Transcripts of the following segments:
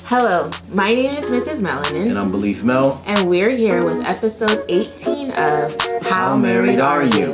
Hello, my name is Mrs. Melanin. And I'm Belief Mel. And we're here with episode 18 of How Married Are You?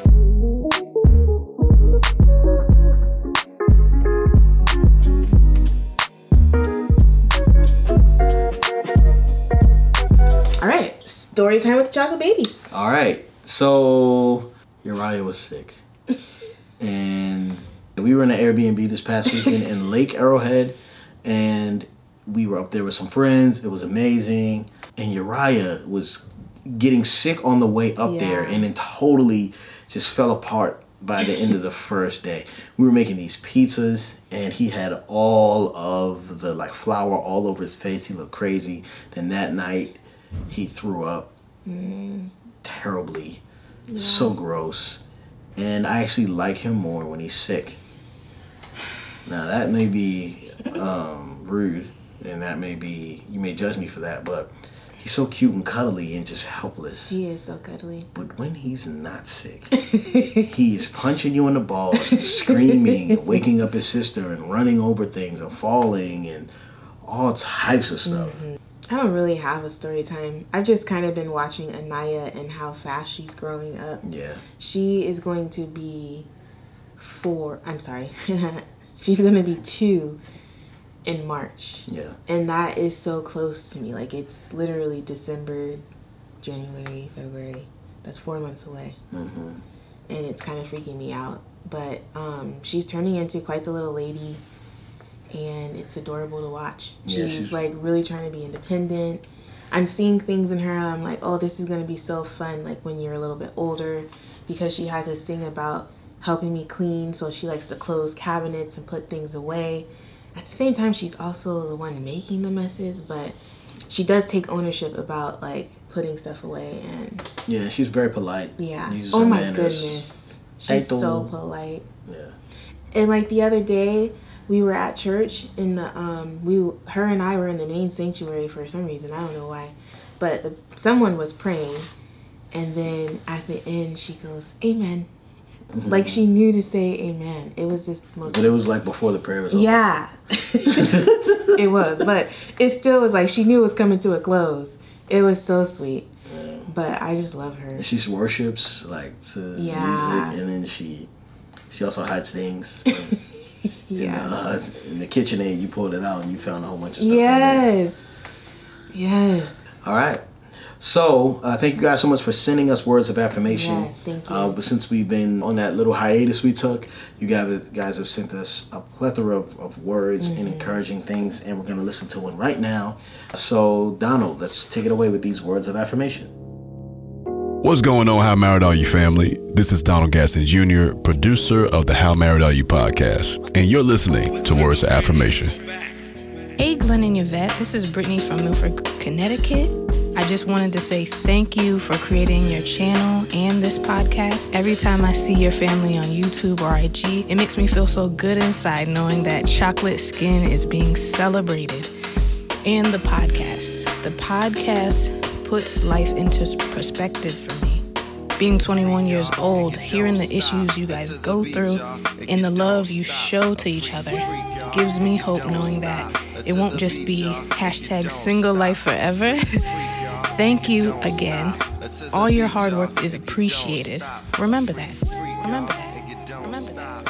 All right, story time with Chocolate Babies. All right, so Uriah was sick. And we were in an Airbnb this past weekend in Lake Arrowhead. And we were up there with some friends. It was amazing. And Uriah was getting sick on the way up there and then totally just fell apart by the end of the first day. We were making these pizzas and he had all of the flour all over his face. He looked crazy. Then that night he threw up terribly. So gross. And I actually like him more when he's sick. Now that may be rude. And that may be, you may judge me for that, but he's so cute and cuddly and just helpless. He is so cuddly. But when he's not sick, he is punching you in the balls, screaming, and waking up his sister and running over things and falling and all types of stuff. Mm-hmm. I don't really have a story time. I've just kind of been watching Anaya and how fast she's growing up. Yeah. She is going to be she's going to be 2 in March. Yeah. And that is so close to me. It's literally December, January, February. That's 4 months away. Mm-hmm. And it's kind of freaking me out. But she's turning into quite the little lady. And it's adorable to watch. She's really trying to be independent. I'm seeing things in her. I'm like, oh, this is going to be so fun. When you're a little bit older. Because she has this thing about helping me clean. So she likes to close cabinets and put things away. At the same time, she's also the one making the messes, but she does take ownership about putting stuff away and she's very polite. Yeah. Uses oh her my manners. Goodness, she's so polite. Yeah. And the other day, we were at church and her and I were in the main sanctuary for some reason. I don't know why, but someone was praying, and then at the end she goes, "Amen." Mm-hmm. She knew to say amen. It was just most. But it was before the prayer was over. Yeah. It was, but it still was she knew it was coming to a close. It was so sweet. Yeah. But I just love her. She worships to music, and then she also hides things. In the KitchenAid, you pulled it out and you found a whole bunch of stuff. Yes. All right. So, thank you guys so much for sending us words of affirmation. Yes, thank you. But since we've been on that little hiatus we took, you guys have sent us a plethora of words and encouraging things, and we're going to listen to one right now. So, Donald, let's take it away with these words of affirmation. What's going on, How Married Are You family? This is Donald Gaston Jr., producer of the How Married Are You podcast, and you're listening to Words of Affirmation. Hey, Glenn and Yvette, this is Brittany from Milford, Connecticut. I just wanted to say thank you for creating your channel and this podcast. Every time I see your family on YouTube or IG, it makes me feel so good inside knowing that chocolate skin is being celebrated. And the podcast. The podcast puts life into perspective for me. Being 21 years old, hearing the issues you guys go through and the love you show to each other gives me hope knowing that it won't just be #single life forever. Thank you again. All your hard work is appreciated. Remember that. Remember that. Remember that.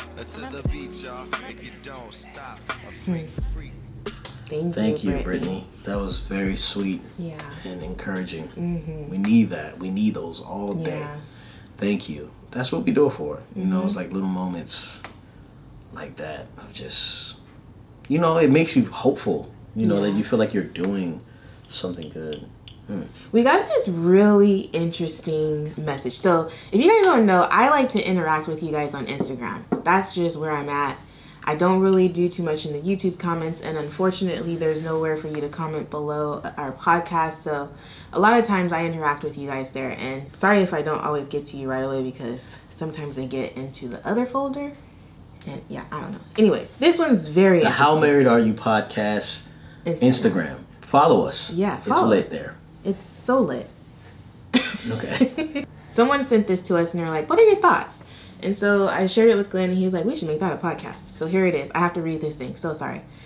Thank you, Brittany. That was very sweet and encouraging. Mm-hmm. We need that. We need those all day. Yeah. Thank you. That's what we do it for. It's little moments like that of just, it makes you hopeful, that you feel like you're doing something good. We got this really interesting message. So if you guys don't know, I like to interact with you guys on Instagram. That's just where I'm at. I don't really do too much in the YouTube comments, and unfortunately there's nowhere for you to comment below our podcast. So a lot of times I interact with you guys there, and sorry if I don't always get to you right away because sometimes they get into the other folder. And I don't know. Anyways, this one's very interesting. The How Married Are You podcast Instagram. Follow us. Yeah, follow us. It's lit there. It's so lit. Okay. Someone sent this to us and they're like, what are your thoughts? And so I shared it with Glenn and he was like, we should make that a podcast. So here it is. I have to read this thing. So sorry.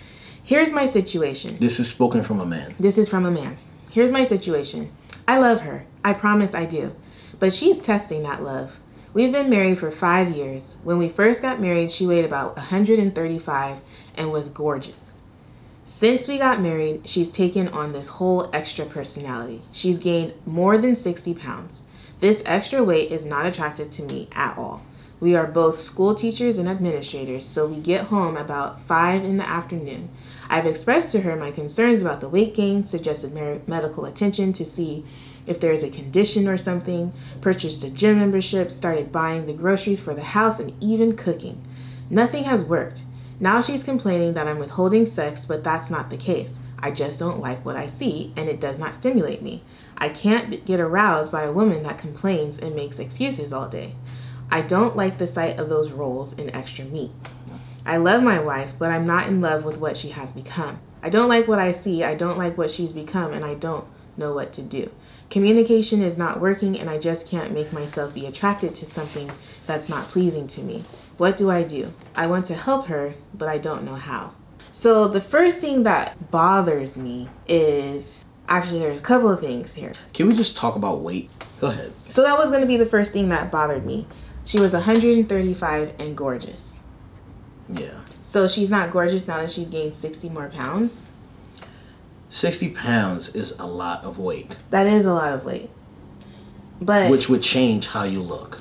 Here's my situation. This is spoken from a man. This is from a man. Here's my situation. I love her. I promise I do. But she's testing that love. We've been married for 5 years. When we first got married, she weighed about 135 and was gorgeous. Since we got married, she's taken on this whole extra personality. She's gained more than 60 pounds. This extra weight is not attractive to me at all. We are both school teachers and administrators, so we get home about 5 in the afternoon. I've expressed to her my concerns about the weight gain, suggested medical attention to see if there is a condition or something, purchased a gym membership, started buying the groceries for the house, and even cooking. Nothing has worked. Now she's complaining that I'm withholding sex, but that's not the case. I just don't like what I see, and it does not stimulate me. I can't get aroused by a woman that complains and makes excuses all day. I don't like the sight of those rolls and extra meat. I love my wife, but I'm not in love with what she has become. I don't like what I see, I don't like what she's become, and I don't know what to do. Communication is not working, and I just can't make myself be attracted to something that's not pleasing to me. What do? I want to help her, but I don't know how. So the first thing that bothers me is, actually there's a couple of things here. Can we just talk about weight? Go ahead. So that was going to be the first thing that bothered me. She was 135 and gorgeous. Yeah. So she's not gorgeous now that she's gained 60 more pounds? 60 pounds is a lot of weight. That is a lot of weight. But which would change how you look.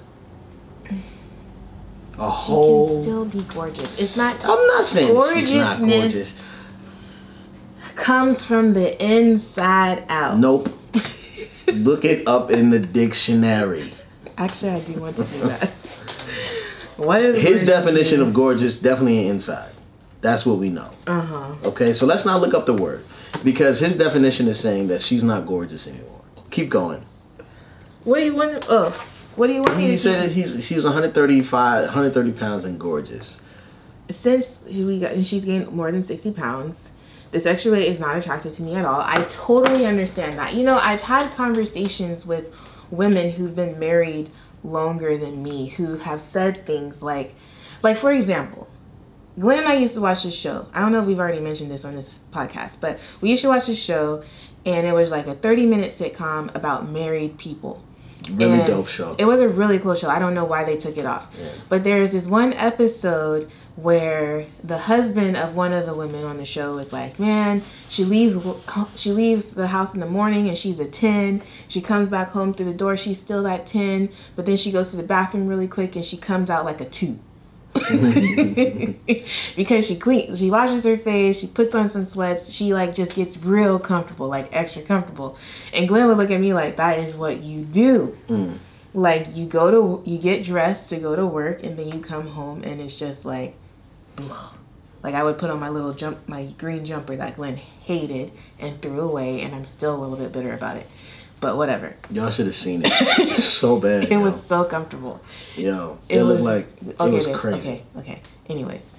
She can still be gorgeous. It's not. I'm not saying she's not gorgeous. Comes from the inside out. Nope. Look it up in the dictionary. Actually, I do want to do that. What is his definition of gorgeous? Definitely inside. That's what we know. Okay, so let's not look up the word, because his definition is saying that she's not gorgeous anymore. Keep going. What do you want? What do you want? He said that she was 130 pounds and gorgeous. Since she's gained more than 60 pounds, this extra weight is not attractive to me at all. I totally understand that. You know, I've had conversations with women who've been married longer than me who have said things like for example, Glenn and I used to watch this show. I don't know if we've already mentioned this on this podcast, but we used to watch this show, and it was like a 30-minute sitcom about married people. Really dope show. It was a really cool show. I don't know why they took it off. Yeah. But there's this one episode where the husband of one of the women on the show is like, man, she leaves the house in the morning and she's a 10. She comes back home through the door, she's still that 10, but then she goes to the bathroom really quick and she comes out like a 2. Because she washes her face, she puts on some sweats, she like just gets real comfortable, like extra comfortable. And Glenn would look at me like, that is what you do. Like you get dressed to go to work, and then you come home and it's just like I would put on my green jumper that Glenn hated and threw away, and I'm still a little bit bitter about it. But whatever. Y'all should have seen it. It was so bad. It was so comfortable. Yo, it looked like it was crazy. Okay. Anyways,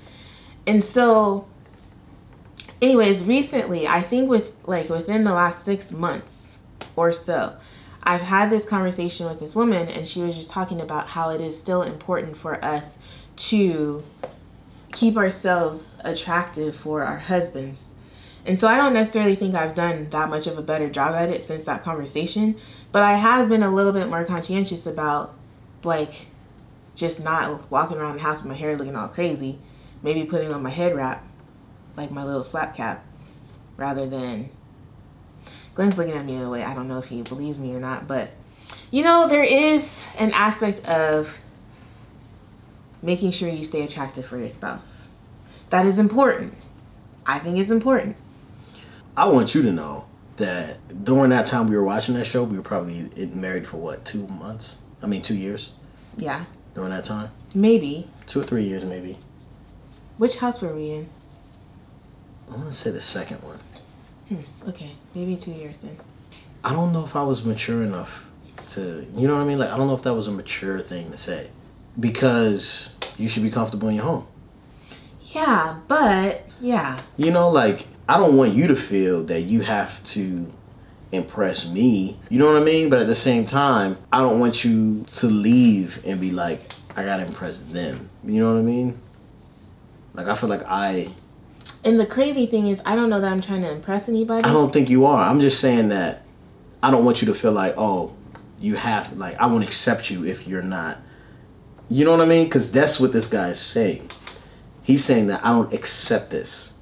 recently, I think within the last 6 months or so, I've had this conversation with this woman, and she was just talking about how it is still important for us to keep ourselves attractive for our husbands. And so I don't necessarily think I've done that much of a better job at it since that conversation, but I have been a little bit more conscientious about just not walking around the house with my hair looking all crazy, maybe putting on my head wrap, like my little slap cap, rather than... Glenn's looking at me in a way, I don't know if he believes me or not, but there is an aspect of making sure you stay attractive for your spouse. That is important. I think it's important. I want you to know that during that time we were watching that show, we were probably married for 2 months? 2 years? Yeah. During that time? Maybe. 2 or 3 years, maybe. Which house were we in? I want to say the second one. Okay, maybe 2 years then. I don't know if I was mature enough to, you know what I mean? I don't know if that was a mature thing to say. Because you should be comfortable in your home. Yeah, but, yeah. I don't want you to feel that you have to impress me. You know what I mean? But at the same time, I don't want you to leave and be like, I gotta impress them. You know what I mean? I feel like I And the crazy thing is, I don't know that I'm trying to impress anybody. I don't think you are. I'm just saying that I don't want you to feel like, oh, you have, like, I won't accept you if you're not. You know what I mean? Because that's what this guy is saying. He's saying that I don't accept this.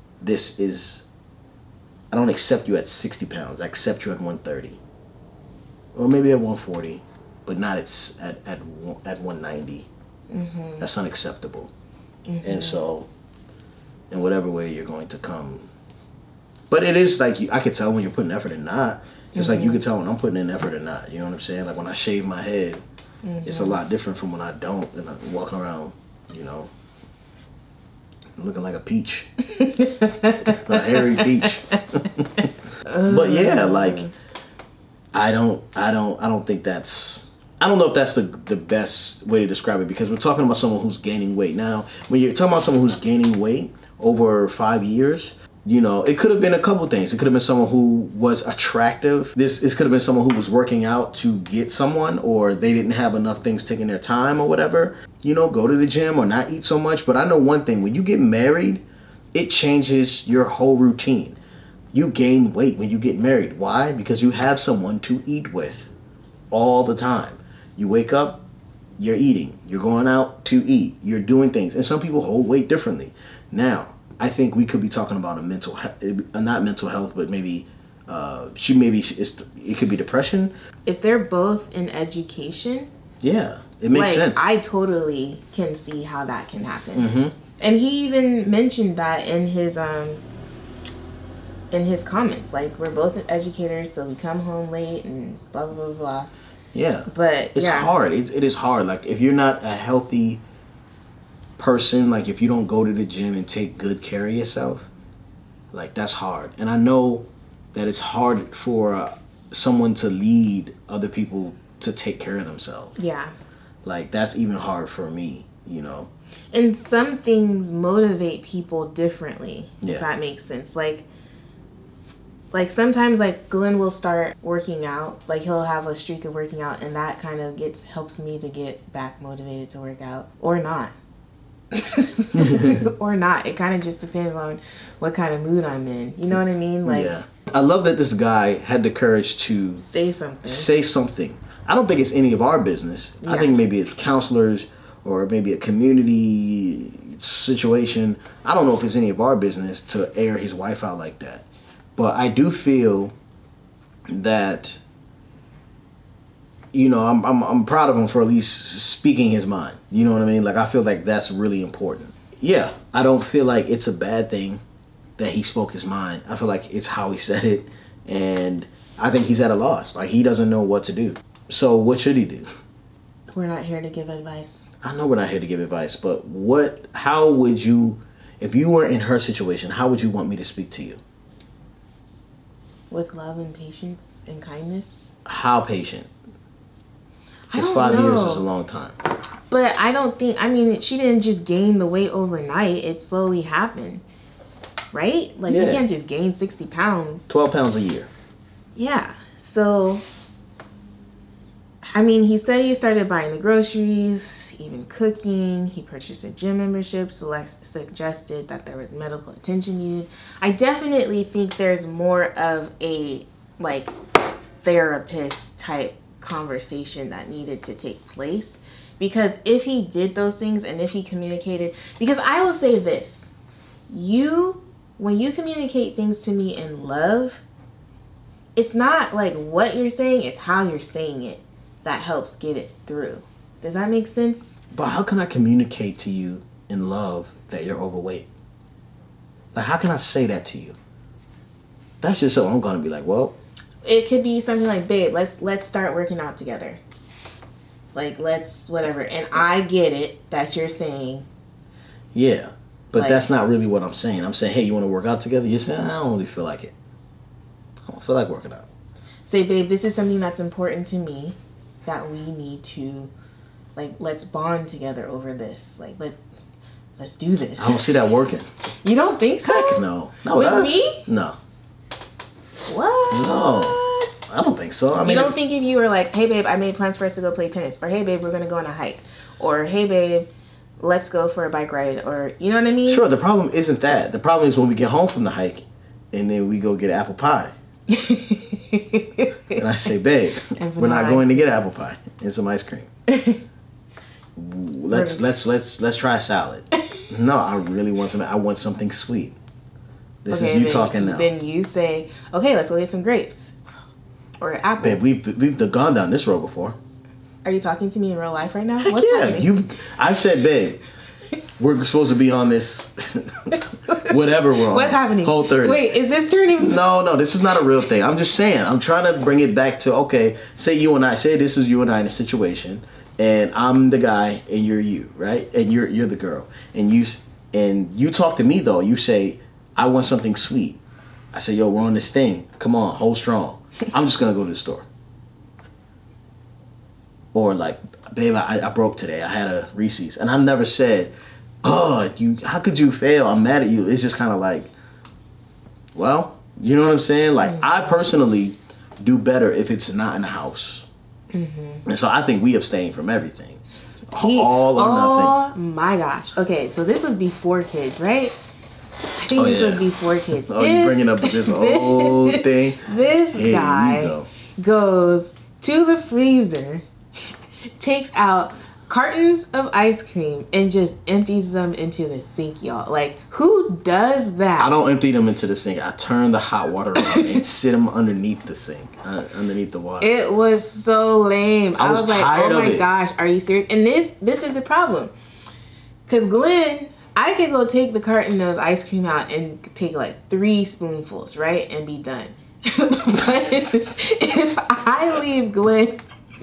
I don't accept you at 60 pounds. I accept you at 130. Or maybe at 140, but not at 190. Mm-hmm. That's unacceptable. Mm-hmm. And so, in whatever way you're going to come. But it is like, I could tell when you're putting effort or not. Just like you can tell when I'm putting in effort or not. You know what I'm saying? Like when I shave my head, it's a lot different from when I don't. And I'm walking around, you know, looking like a peach. A hairy peach. But yeah, like, I don't think that's, I don't know if that's the best way to describe it, because we're talking about someone who's gaining weight. Now, when you're talking about someone who's gaining weight over 5 years, you know, it could have been a couple things. It could have been someone who was attractive. This could have been someone who was working out to get someone, or they didn't have enough things taking their time or whatever. You know, go to the gym or not eat so much. But I know one thing, when you get married, it changes your whole routine. You gain weight when you get married. Why? Because you have someone to eat with all the time. You wake up, you're eating. You're going out to eat. You're doing things. And some people hold weight differently. Now, I think we could be talking about a mental, not mental health, but maybe it could be depression. If they're both in education, yeah, it makes sense. I totally can see how that can happen. Mm-hmm. And he even mentioned that in his comments. Like, we're both educators, so we come home late and blah blah blah blah. Yeah, but it's hard. It is hard. Like, if you're not a healthy person, like if you don't go to the gym and take good care of yourself, like that's hard. And I know that it's hard for someone to lead other people to take care of themselves. Yeah. Like, that's even hard for me, you know. And some things motivate people differently, if that makes sense. Like sometimes, like, Glenn will start working out. Like, he'll have a streak of working out, and that kind of helps me to get back motivated to work out. Or not. Or not. It kind of just depends on what kind of mood I'm in. You know what I mean? Like, yeah. I love that this guy had the courage to say something. I don't think it's any of our business. Yeah. I think maybe it's counselors or maybe a community situation. I don't know if it's any of our business to air his wife out like that. But I do feel that, you know, I'm proud of him for at least speaking his mind. You know what I mean? Like, I feel like that's really important. Yeah, I don't feel like it's a bad thing that he spoke his mind. I feel like it's how he said it, and I think he's at a loss. Like, he doesn't know what to do. So what should he do? We're not here to give advice. I know we're not here to give advice, but how would you, if you were in her situation, how would you want me to speak to you? With love and patience and kindness. How patient? Because 5 years is a long time. But I don't think, I mean, she didn't just gain the weight overnight. It slowly happened. Right? Like, you can't just gain 60 pounds. 12 pounds a year. Yeah. So, I mean, he said he started buying the groceries, even cooking. He purchased a gym membership, suggested that there was medical attention needed. I definitely think there's more of a, like, therapist type conversation that needed to take place. Because if he did those things and if he communicated, because I will say this, when you communicate things to me in love, it's not like what you're saying, it's how you're saying it that helps get it through. Does that make sense? But how can I communicate to you in love that you're overweight? Like, how can I say that to you? That's just so I'm gonna be like, well, it could be something like, babe, let's start working out together. Like, let's whatever. And I get it that you're saying. Yeah, but like, that's not really what I'm saying. I'm saying, hey, you want to work out together? You're saying, I don't really feel like it. I don't feel like working out. Say, babe, this is something that's important to me that we need to, like, let's bond together over this. Like, let's do this. I don't see that working. You don't think so? Heck no. With me? No. What? No, I don't think so. I mean, you don't think if you were like, hey babe, I made plans for us to go play tennis, or hey babe, we're gonna go on a hike, or hey babe, let's go for a bike ride, or you know what I mean? Sure, the problem isn't that. The problem is when we get home from the hike and then we go get apple pie. And I say, babe, we're not going to get apple pie and some ice cream. Let's try a salad. No, I really want something. I want something sweet. This is you talking now. Then you say, okay, let's go get some grapes or apples. Babe, we've gone down this road before. Are you talking to me in real life right now? Heck What's yeah, happening? I said, babe, we're supposed to be on this, whatever we're on. What's happening? Whole 30. Wait, is this turning? No, this is not a real thing. I'm just saying. I'm trying to bring it back to, okay, say this is you and I in a situation, and I'm the guy and you're you, right? And you're the girl. And you talk to me though. You say, I want something sweet. I say, yo, we're on this thing. Come on, hold strong. I'm just gonna go to the store. Or like, babe, I broke today. I had a Reese's. And I've never said, how could you fail? I'm mad at you. It's just kind of like, well, you know what I'm saying? Like, I personally do better if it's not in the house. Mm-hmm. And so I think we abstain from everything. All or nothing. Oh my gosh. Okay, so this was before kids, right? I think this was before kids. You're bringing up this whole thing. This guy goes to the freezer, takes out cartons of ice cream and just empties them into the sink, y'all. Like, who does that? I don't empty them into the sink. I turn the hot water on and sit them underneath the sink, underneath the water. It was so lame. I was like, tired oh of my it. gosh, are you serious? And this is the problem. Because Glenn, I could go take the carton of ice cream out and take like 3 spoonfuls, right? And be done. But if I leave Glenn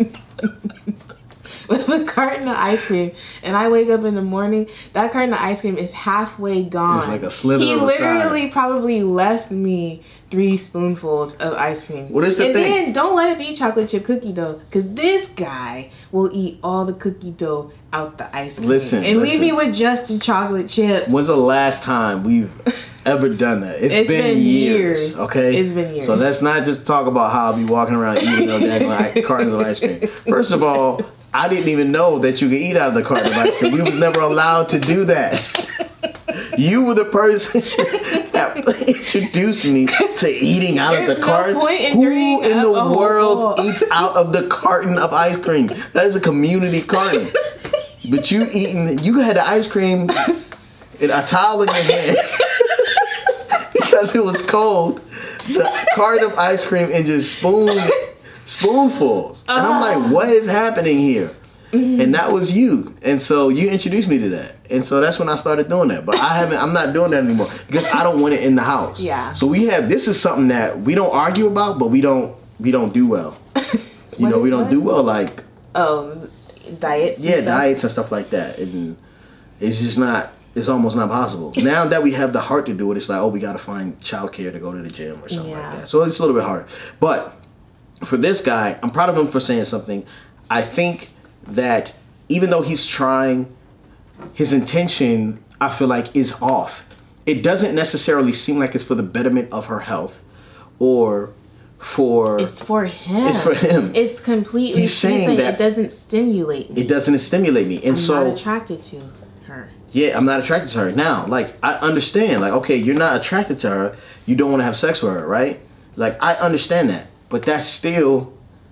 with a carton of ice cream and I wake up in the morning, that carton of ice cream is halfway gone. It's like a slither He of a literally side. probably left me 3 spoonfuls of ice cream. What is the thing? And then don't let it be chocolate chip cookie dough, because this guy will eat all the cookie dough out the ice cream. Listen. Leave me with just the chocolate chips. When's the last time we've ever done that? It's been years. Okay? It's been years. So let's not just talk about how I'll be walking around eating those cartons of ice cream. First of all, I didn't even know that you could eat out of the carton of ice cream. We was never allowed to do that. You were the person that introduced me to eating out of the carton. Who in the world eats out of the carton of ice cream? That is a community carton. But you had the ice cream in a towel in your hand because it was cold. The carton of ice cream and just spoonfuls. And I'm like, what is happening here? Mm-hmm. And that was you. And so you introduced me to that. And so that's when I started doing that. But I'm not doing that anymore because I don't want it in the house. Yeah. So this is something that we don't argue about, but we don't do well. We don't do well, like, diets. Yeah, diets and stuff like that. And it's just not, it's almost not possible. Now that we have the heart to do it, it's like, we got to find childcare to go to the gym or something like that. So it's a little bit harder. But for this guy, I'm proud of him for saying something. I think that even though he's trying, his intention, I feel like, is off. It doesn't necessarily seem like it's for the betterment of her health or for... It's for him. It's for him. It's completely... He's saying that it doesn't stimulate me. It doesn't stimulate me. And I'm not attracted to her. Yeah, I'm not attracted to her. Now, like, I understand. Like, okay, you're not attracted to her. You don't want to have sex with her, right? Like, I understand that. But that's still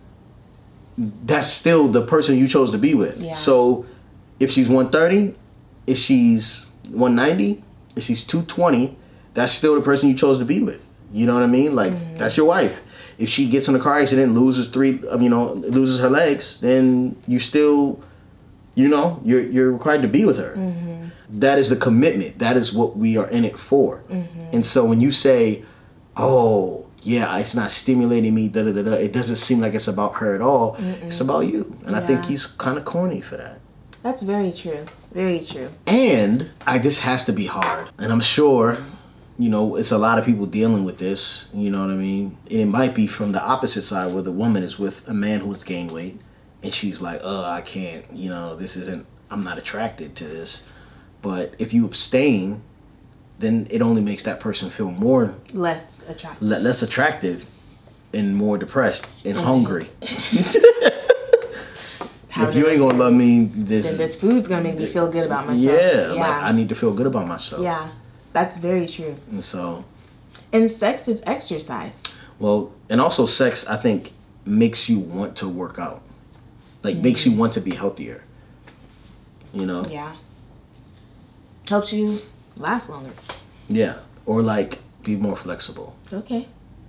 the person you chose to be with. Yeah. So if she's 130, if she's 190, if she's 220, that's still the person you chose to be with. You know what I mean? Like, that's your wife. If she gets in a car accident, loses her legs, then you still, you're required to be with her. Mm-hmm. That is the commitment. That is what we are in it for. Mm-hmm. And so when you say, it's not stimulating me, it doesn't seem like it's about her at all. Mm-mm. It's about you. And I think he's kind of corny for that. That's very true. Very true. And this has to be hard. And I'm sure, it's a lot of people dealing with this. You know what I mean? And it might be from the opposite side where the woman is with a man who's gained weight. And she's like, I can't, I'm not attracted to this. But if you abstain, then it only makes that person feel more less attractive, less attractive, and more depressed and hungry. if you ain't gonna love me, then this food's gonna make me feel good about myself. Yeah, like I need to feel good about myself. Yeah, that's very true. And sex is exercise. Well, and also sex, I think, makes you want to work out. Like, makes you want to be healthier. You know? Yeah. Helps you last longer. Yeah. Or, like, be more flexible. Okay.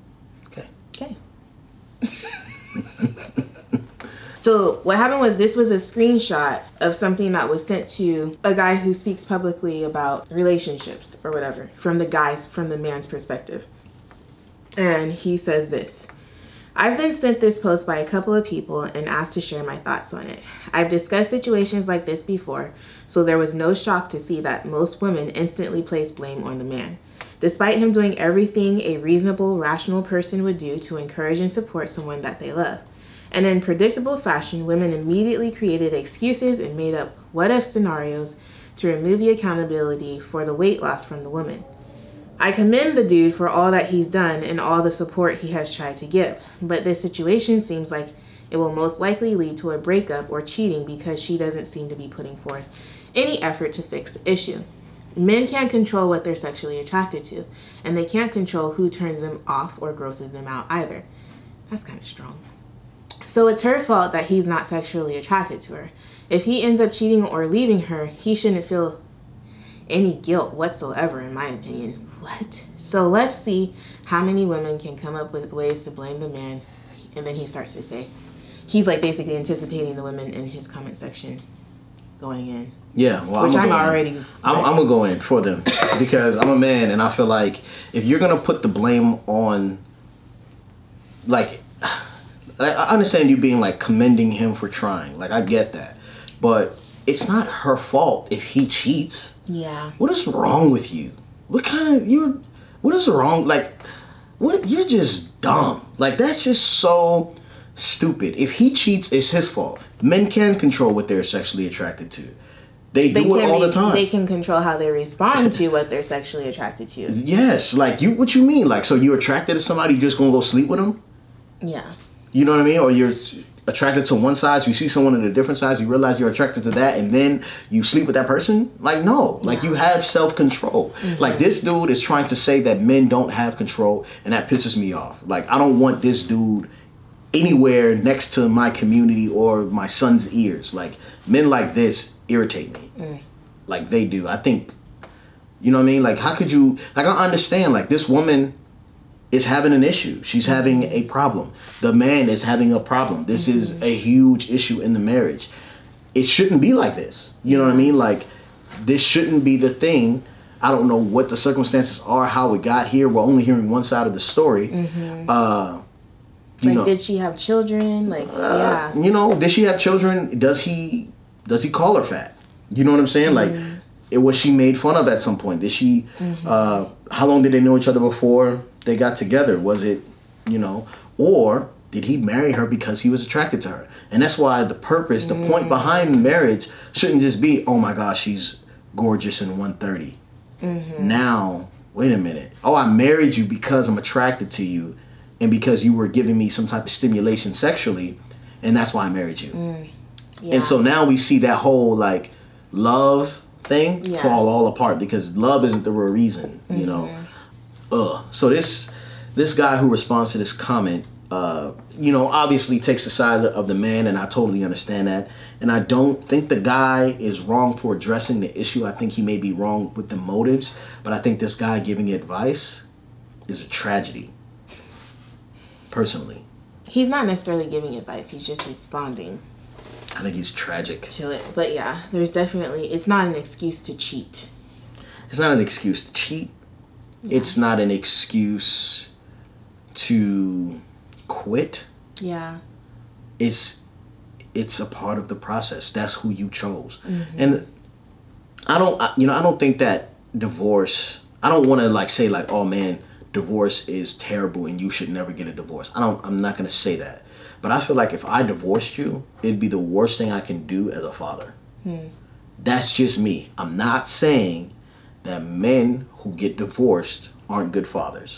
So what happened was, this was a screenshot of something that was sent to a guy who speaks publicly about relationships or whatever, from the man's perspective. And he says this: I've been sent this post by a couple of people and asked to share my thoughts on it. I've discussed situations like this before, so there was no shock to see that most women instantly place blame on the man, despite him doing everything a reasonable, rational person would do to encourage and support someone that they love. And in predictable fashion, women immediately created excuses and made up what-if scenarios to remove the accountability for the weight loss from the woman. I commend the dude for all that he's done and all the support he has tried to give, but this situation seems like it will most likely lead to a breakup or cheating because she doesn't seem to be putting forth any effort to fix the issue. Men can't control what they're sexually attracted to, and they can't control who turns them off or grosses them out either. That's kind of strong. So it's her fault that he's not sexually attracted to her. If he ends up cheating or leaving her, he shouldn't feel any guilt whatsoever, in my opinion. What? So let's see how many women can come up with ways to blame the man. And then he starts to say, he's like basically anticipating the women in his comment section going in. Yeah, well, which I'm gonna go in for them because I'm a man, and I feel like if you're gonna put the blame on, like, I understand you being like commending him for trying, like I get that, but it's not her fault if he cheats. Yeah. What is wrong with you? What is wrong? Like, you're just dumb. Like, that's just so stupid. If he cheats, it's his fault. Men can control what they're sexually attracted to. They do it all the time. They can control how they respond to what they're sexually attracted to. Yes, like what you mean? Like, so you're attracted to somebody, you just gonna go sleep with them? Yeah. You know what I mean? Or you're attracted to one size, you see someone in a different size, you realize you're attracted to that, and then you sleep with that person? Like, no. Like, you have self-control. Mm-hmm. Like, this dude is trying to say that men don't have control, and that pisses me off. Like, I don't want this dude anywhere next to my community or my son's ears. Like, men like this irritate me. Like, they do. I think, you know what I mean? Like, how could you, like, I understand, like, this woman is having an issue. She's having a problem. The man is having a problem. This is a huge issue in the marriage. It shouldn't be like this. You know what I mean? Like, this shouldn't be the thing. I don't know what the circumstances are, how it got here. We're only hearing one side of the story. Did she have children? Like, yeah. You know, did she have children? Does he call her fat? You know what I'm saying? Like, was she made fun of at some point? Did she, how long did they know each other before they got together? Was it, you know, or did he marry her because he was attracted to her? And that's why the purpose, the point behind marriage shouldn't just be, oh my gosh, she's gorgeous and 130. Now, wait a minute. Oh, I married you because I'm attracted to you and because you were giving me some type of stimulation sexually, and that's why I married you. And so now we see that whole, like, love thing fall all apart because love isn't the real reason, you know. So this guy who responds to this comment, you know, obviously takes the side of the man, and I totally understand that. And I don't think the guy is wrong for addressing the issue. I think he may be wrong with the motives, but I think this guy giving advice is a tragedy, personally. He's not necessarily giving advice. He's just responding. I think he's tragic to it. But yeah, there's definitely, it's not an excuse to cheat. It's not an excuse to cheat. Yeah. It's not an excuse to quit. Yeah. It's a part of the process. That's who you chose. And I don't think that divorce, I don't want to like say like, oh man, divorce is terrible and you should never get a divorce. I'm not going to say that. But I feel like if I divorced you, it'd be the worst thing I can do as a father. That's just me. I'm not saying that men who get divorced aren't good fathers.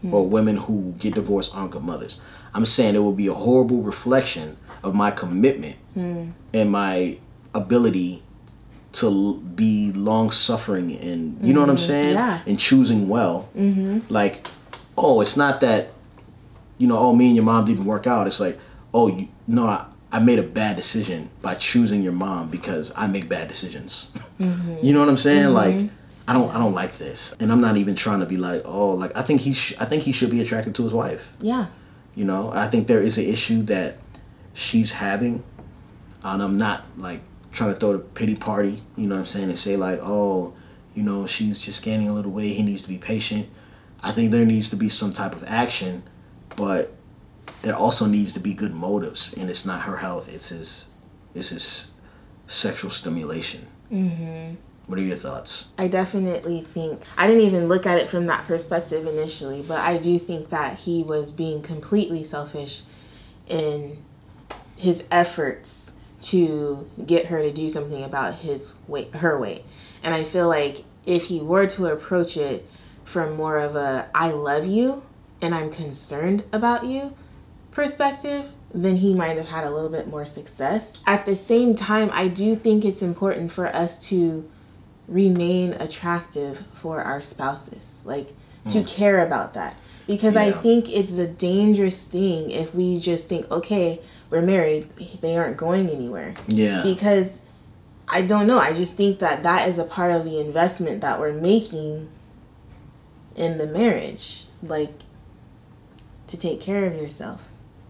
or women who get divorced aren't good mothers. I'm saying it will be a horrible reflection of my commitment and my ability to be long-suffering and, you know what I'm saying? Yeah. And choosing well. Like, oh, it's not that, you know, oh, me and your mom didn't work out. It's like, oh, I made a bad decision by choosing your mom because I make bad decisions. You know what I'm saying? Like, I don't like this. And I'm not even trying to be like, oh, like, I think he should be attracted to his wife. Yeah. You know, I think there is an issue that she's having, and I'm not like trying to throw the pity party, you know what I'm saying, and say like, oh, you know, she's just gaining a little weight, he needs to be patient. I think there needs to be some type of action, but there also needs to be good motives, and it's not her health, it's his sexual stimulation. What are your thoughts? I definitely think, I didn't even look at it from that perspective initially, but I do think that he was being completely selfish in his efforts to get her to do something about her weight. And I feel like if he were to approach it from more of a I love you and I'm concerned about you perspective, then he might have had a little bit more success. At the same time, I do think it's important for us to remain attractive for our spouses, like to care about that, because I think it's a dangerous thing if we just think, okay, we're married, they aren't going anywhere. Because I don't know, I just think that is a part of the investment that we're making in the marriage, like to take care of yourself.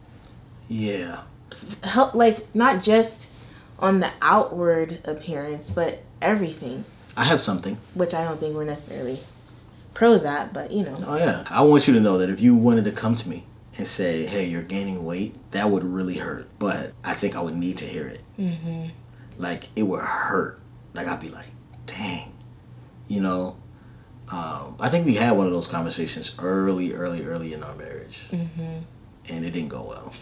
Help, like not just on the outward appearance, but everything. I have something. Which I don't think we're necessarily pros at, but you know. Oh yeah. I want you to know that if you wanted to come to me and say, hey, you're gaining weight, that would really hurt. But I think I would need to hear it. Like, it would hurt. Like, I'd be like, dang. You know? I think we had one of those conversations early in our marriage. And it didn't go well.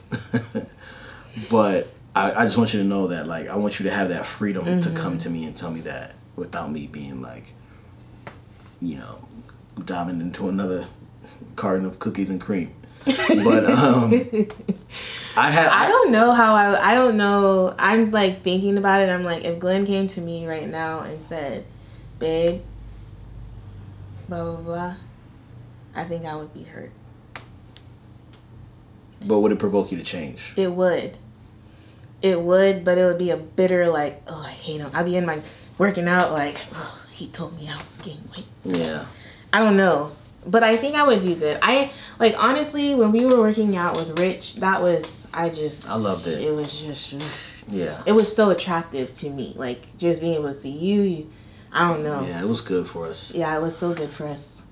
But I just want you to know that, like, I want you to have that freedom to come to me and tell me that without me being like, you know, diving into another carton of cookies and cream. But I don't know how I don't know. I'm like thinking about it. I'm like, if Glenn came to me right now and said, babe, blah blah blah, I think I would be hurt. But would it provoke you to change? It would, but it would be a bitter like, oh, I hate him. I'd be in my working out like, oh, he told me I was gaining weight. Yeah. I don't know. But I think I would do good. Like, honestly, when we were working out with Rich, I loved it. It was just, yeah. It was so attractive to me. Like, just being able to see you, I don't know. Yeah, it was good for us. Yeah, it was so good for us.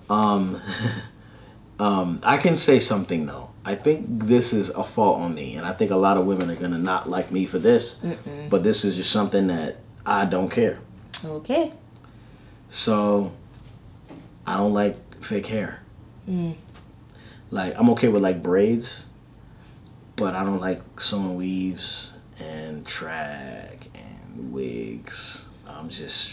I can say something, though. I think this is a fault on me, and I think a lot of women are going to not like me for this, but this is just something that I don't care. Okay. So, I don't like fake hair. Like, I'm okay with like braids, but I don't like sewing weaves and track and wigs. I'm just,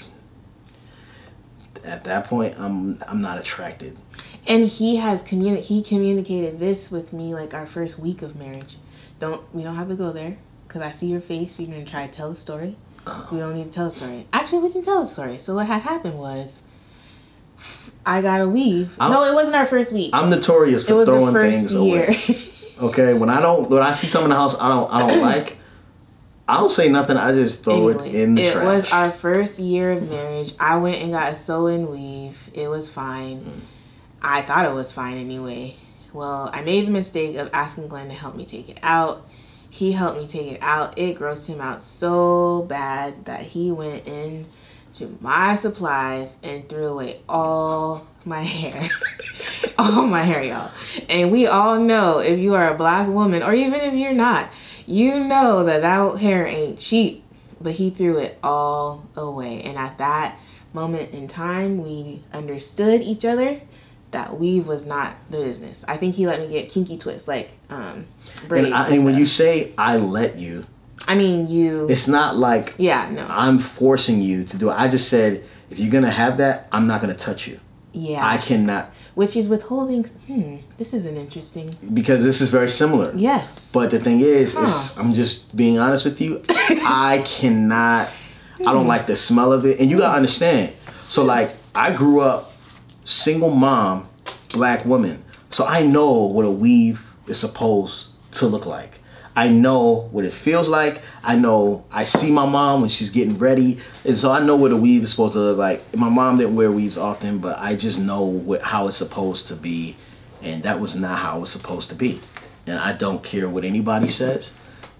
at that point, I'm not attracted. And he communicated this with me like our first week of marriage. We don't have to go there because I see your face. You're gonna try to tell the story. We don't need to tell the story. Actually, we can tell the story. So what had happened was, I got a weave. No, it wasn't our first week. I'm notorious for throwing things away. Okay, when I see something in the house I don't like, I don't say nothing. I just throw it in the trash. It was our first year of marriage. I went and got a sew-in weave. It was fine. I thought it was fine anyway. Well, I made the mistake of asking Glenn to help me take it out. He helped me take it out. It grossed him out so bad that he went in to my supplies and threw away all my hair. All my hair, y'all. And we all know, if you are a black woman, or even if you're not, you know that hair ain't cheap. But he threw it all away. And at that moment in time, we understood each other that weave was not the business. I think he let me get kinky twists, like braids. And when you say I let you, I mean you. It's not like I'm forcing you to do it. I just said, if you're gonna have that, I'm not gonna touch you. Yeah. I cannot. Which is withholding. This is an interesting. Because this is very similar. Yes. But the thing is I'm just being honest with you. I cannot. I don't like the smell of it. And you gotta understand. So like, I grew up single mom, black woman. So I know what a weave is supposed to look like. I know what it feels like. I see my mom when she's getting ready. And so I know what a weave is supposed to look like. My mom didn't wear weaves often, but I just know how it's supposed to be. And that was not how it was supposed to be. And I don't care what anybody says.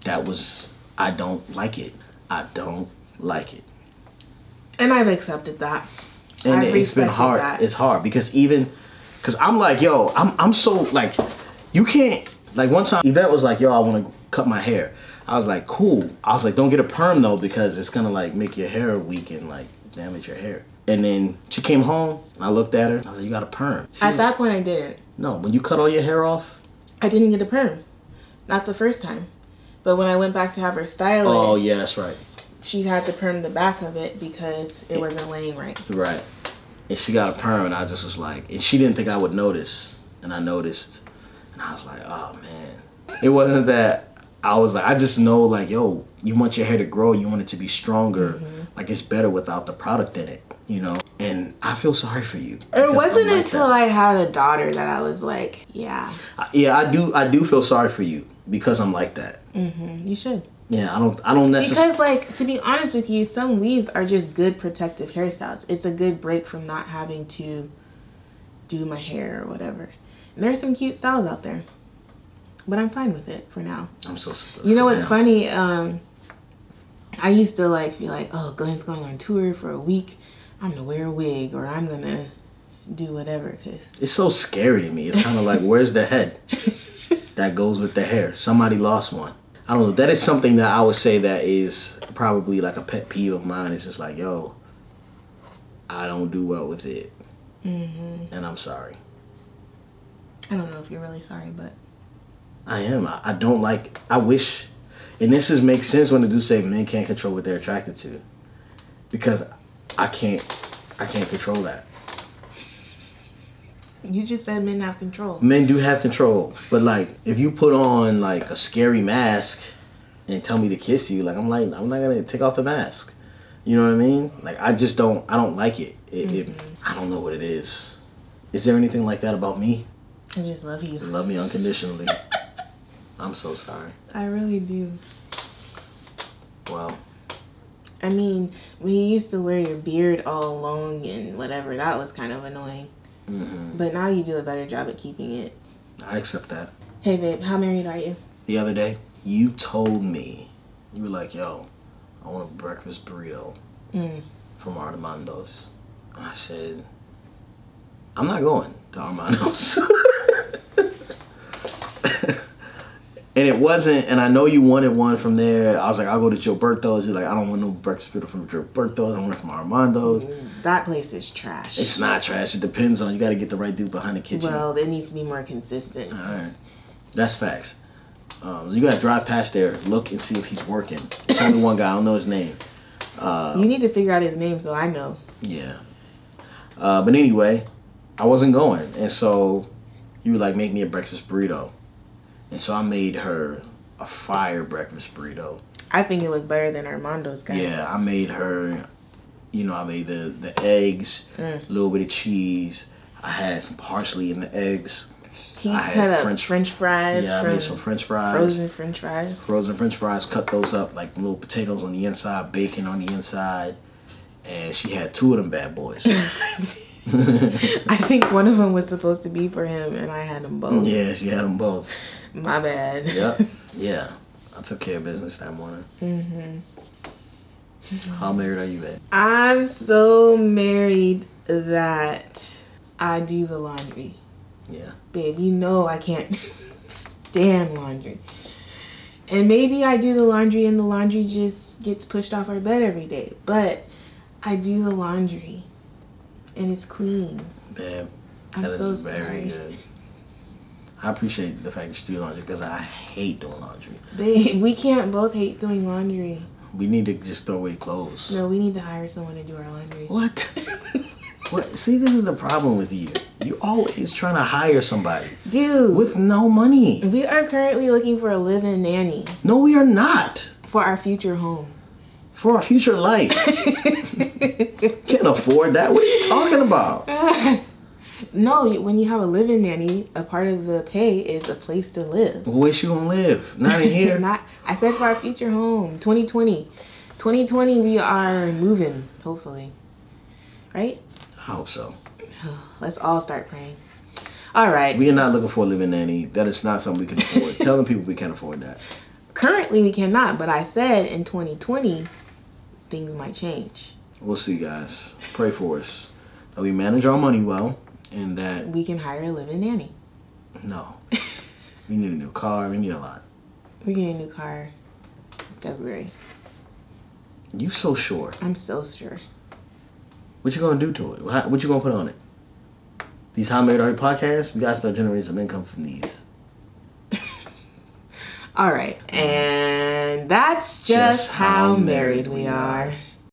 I don't like it. I don't like it. And I've accepted that. And it's been hard. That. It's hard because I'm like, yo, I'm so like, you can't, like one time Yvette was like, yo, I want to cut my hair. I was like, cool. I was like, don't get a perm though, because it's gonna like make your hair weak and like damage your hair. And then she came home and I looked at her. I was like, you got a perm. At that point I didn't. No, when you cut all your hair off? I didn't get a perm. Not the first time. But when I went back to have her style it. Oh yeah, that's right. She had to perm the back of it because it wasn't laying right. Right. And she got a perm and I just was like, and she didn't think I would notice. And I noticed. And I was like, oh man. It wasn't that. I was like, I just know like, yo, you want your hair to grow, you want it to be stronger. Mm-hmm. Like it's better without the product in it, you know? And I feel sorry for you. It wasn't until I had a daughter that I was like, yeah. Yeah, I do feel sorry for you because I'm like that. Mm-hmm. You should. Yeah, I don't necessarily. Because like, to be honest with you, some weaves are just good protective hairstyles. It's a good break from not having to do my hair or whatever. And there's some cute styles out there. But I'm fine with it for now. I'm so surprised. You know what's funny? I used to like be like, oh, Glenn's going on tour for a week. I'm gonna wear a wig or I'm gonna do whatever. Cause it's so scary to me. It's kind of like, where's the head that goes with the hair? Somebody lost one. I don't know. That is something that I would say that is probably like a pet peeve of mine. It's just like, yo, I don't do well with it. Mm-hmm. And I'm sorry. I don't know if you're really sorry, but I am. I don't like, I wish, and this makes sense when they do say men can't control what they're attracted to. Because I can't control that. You just said men have control. Men do have control. But like, if you put on like a scary mask and tell me to kiss you, like I'm not gonna take off the mask. You know what I mean? Like I don't like it. I don't know what it is. Is there anything like that about me? I just love you. Love me unconditionally. I'm so sorry. I really do. Well. I mean, when you used to wear your beard all long and whatever, that was kind of annoying. Mm-hmm. But now you do a better job at keeping it. I accept that. Hey, babe, how married are you? The other day, you told me, you were like, yo, I want a breakfast burrito from Armando's. And I said, I'm not going to Armando's. And it wasn't, and I know you wanted one from there. I was like, I'll go to Gilberto's. You're like, I don't want no breakfast burrito from Gilberto's. I want it from Armando's. That place is trash. It's not trash. It depends on, you got to get the right dude behind the kitchen. Well, it needs to be more consistent. All right. That's facts. So you got to drive past there, look and see if he's working. There's only one guy. I don't know his name. You need to figure out his name so I know. Yeah. But anyway, I wasn't going. And so you were like, make me a breakfast burrito. And so I made her a fire breakfast burrito. I think it was better than Armando's guy. Yeah, I made her, I made the eggs, a little bit of cheese. I had some parsley in the eggs. He had French fries. Yeah, I made some French fries. Frozen French fries. Frozen French fries. Cut those up like little potatoes on the inside, bacon on the inside. And she had 2 of them bad boys. I think one of them was supposed to be for him, and I had them both. Yeah, she had them both. My bad. Yep. Yeah. I took care of business that morning. Mm-hmm. How married are you at? I'm so married that I do the laundry. Yeah. Babe, you know I can't stand laundry. And maybe I do the laundry and the laundry just gets pushed off our bed every day. But I do the laundry. And it's clean. Babe, I'm so very sorry. Good. I appreciate the fact that you do laundry because I hate doing laundry. Babe, we can't both hate doing laundry. We need to just throw away clothes. No, we need to hire someone to do our laundry. What? What? See, this is the problem with you. You're always trying to hire somebody. Dude. With no money. We are currently looking for a live-in nanny. No, we are not. For our future home. For our future life. Can't afford that. What are you talking about? No, when you have a live-in nanny, a part of the pay is a place to live. Well, where's she gonna live? Not in here. I said for our future home. 2020. 2020, we are moving, hopefully. Right? I hope so. Let's all start praying. All right. We are not looking for a live-in nanny. That is not something we can afford. Tell them people we can't afford that. Currently, we cannot, but I said in 2020, things might change. We'll see, guys. Pray for us. That we manage our money well and that... we can hire a live-in nanny. No. We need a new car. We need a lot. We get a new car in February. You so sure. I'm so sure. What you gonna do to it? What you gonna put on it? These How Married Are You podcasts, we gotta start generating some income from these. All right. And that's just how married we are.